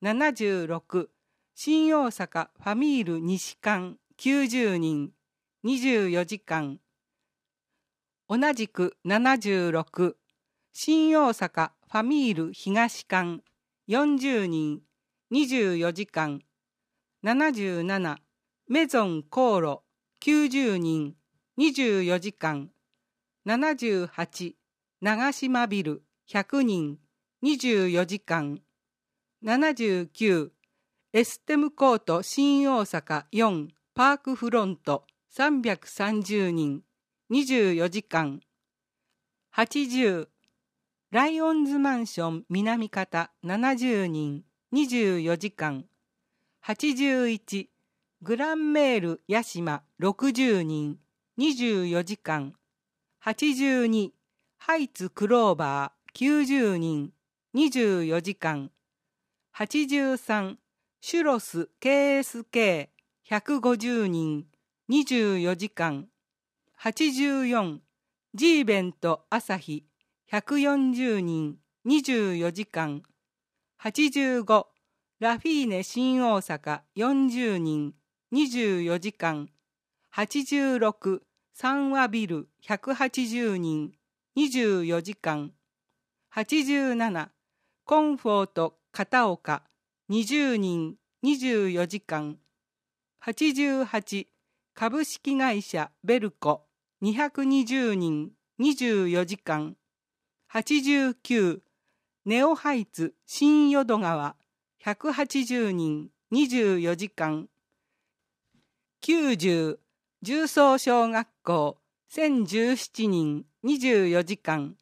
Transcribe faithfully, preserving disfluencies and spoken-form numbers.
ななじゅうろく、新大阪ファミール西館きゅうじゅうにん、にじゅうよじかん。同じくななじゅうろく、新大阪ファミール東館よんじゅうにん、にじゅうよじかん。ななじゅうなな、メゾン航路きゅうじゅうにん、にじゅうよじかん。ななじゅうはち、長島ビルひゃくにん、にじゅうよじかん。ななじゅうきゅう、エステムコート新大阪よんパークフロントさんびゃくさんじゅうにん、にじゅうよじかん。はちじゅう、ライオンズマンション南方ななじゅうにん、にじゅうよじかん。はちじゅういち、グランメール八島ろくじゅうにん、にじゅうよじかん。はちじゅうに、ハイツクローバーきゅうじゅうにん、にじゅうよじかん。はちじゅうさん、シュロス ケーエスケーひゃくごじゅうにん、にじゅうよじかん。はちじゅうよん、ジーベント朝日ひゃくよんじゅうにん、にじゅうよじかん。はちじゅうご、ラフィーネ新大阪よんじゅうにん、にじゅうよじかん。はちじゅうろく、三和ビルひゃくはちじゅうにん、にじゅうよじかん。はちじゅうなな、コンフォート片岡にじゅうにん、にじゅうよじかん。はちじゅうはち、株式会社ベルコにひゃくにじゅうにん、にじゅうよじかん。はちじゅうきゅう、ネオハイツ新淀川ひゃくはちじゅうにん、にじゅうよじかん。きゅうじゅう、重曹小学校せんじゅうななにん、にじゅうよじかん。